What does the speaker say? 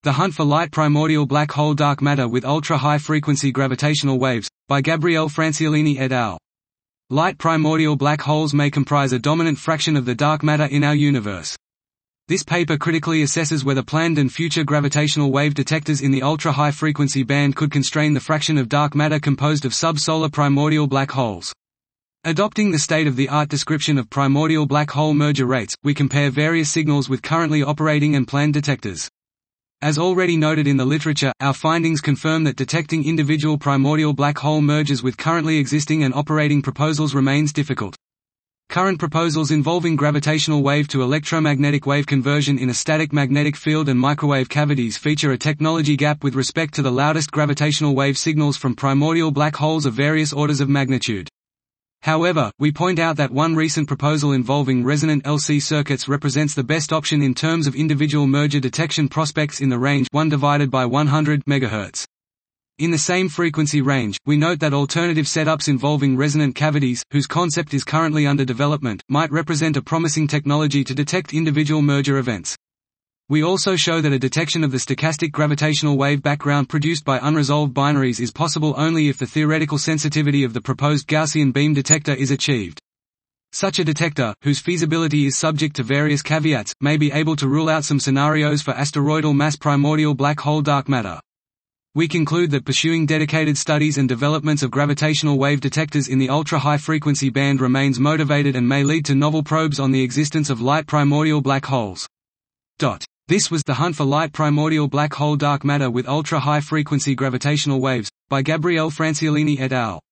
The Hunt for Light Primordial Black Hole Dark Matter with Ultra-High-Frequency Gravitational Waves, by Gabriele Franciolini et al. Light primordial black holes may comprise a dominant fraction of the dark matter in our universe. This paper critically assesses whether planned and future gravitational wave detectors in the ultra-high frequency band could constrain the fraction of dark matter composed of sub-solar primordial black holes. Adopting the state-of-the-art description of primordial black hole merger rates, we compare various signals with currently operating and planned detectors. As already noted in the literature, our findings confirm that detecting individual primordial black hole mergers with currently existing and operating proposals remains difficult. Current proposals involving gravitational wave to electromagnetic wave conversion in a static magnetic field and microwave cavities feature a technology gap with respect to the loudest gravitational wave signals from primordial black holes of various orders of magnitude. However, we point out that one recent proposal involving resonant LC circuits represents the best option in terms of individual merger detection prospects in the range 1 divided by 100 MHz. In the same frequency range, we note that alternative setups involving resonant cavities, whose concept is currently under development, might represent a promising technology to detect individual merger events. We also show that a detection of the stochastic gravitational wave background produced by unresolved binaries is possible only if the theoretical sensitivity of the proposed Gaussian beam detector is achieved. Such a detector, whose feasibility is subject to various caveats, may be able to rule out some scenarios for asteroidal mass primordial black hole dark matter. We conclude that pursuing dedicated studies and developments of gravitational wave detectors in the ultra-high frequency band remains motivated and may lead to novel probes on the existence of light primordial black holes. This was The Hunt for Light Primordial Black Hole Dark Matter with Ultra-High Frequency Gravitational Waves, by Gabriele Franciolini et al.